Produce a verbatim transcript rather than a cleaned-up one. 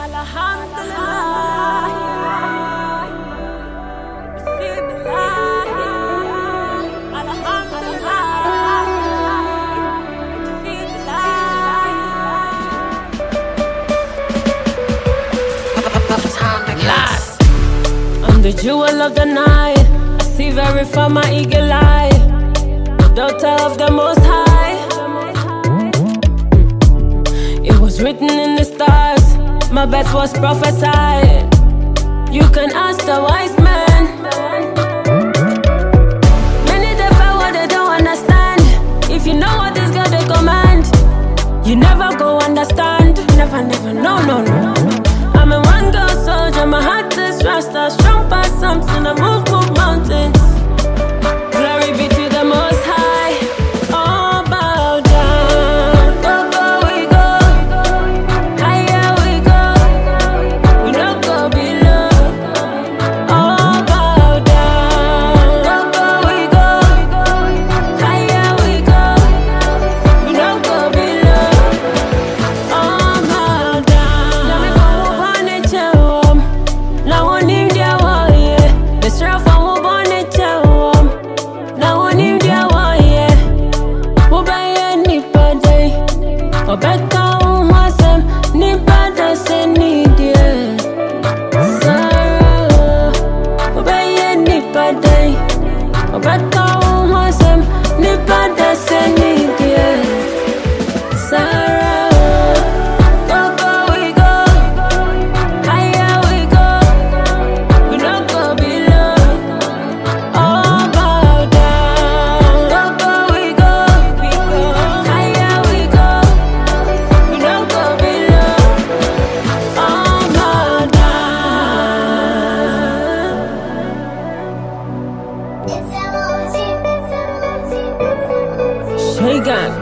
I'm the jewel of the night. I see very far, my eagle eye. The daughter of the Most High. It was written in the stars, my birth was prophesied. You can ask the wise men. Many they fight what they don't understand. If you know what is God they command, you never go understand. Never, never, no, no, no. I'm a one girl soldier, my heart is Rasta, strong past something, I move, move mountains. Glory be to the Most High. All bow down, go, go, we go. Higher we go, we don't go below. All bow down, go, go, we go. Higher we go, we don't go below. All bow down. Now me for one it you now one in their way. The strength from who born it you now one in their way. Who buy any day or better was them nippada se need ye. Sarah, who buy any day or better was them nippada se need ye. Sarah, go go we go, higher we go, we don't go below. All bow down, go go we go, we go, higher we go, we don't go below. All bow down. Shagan.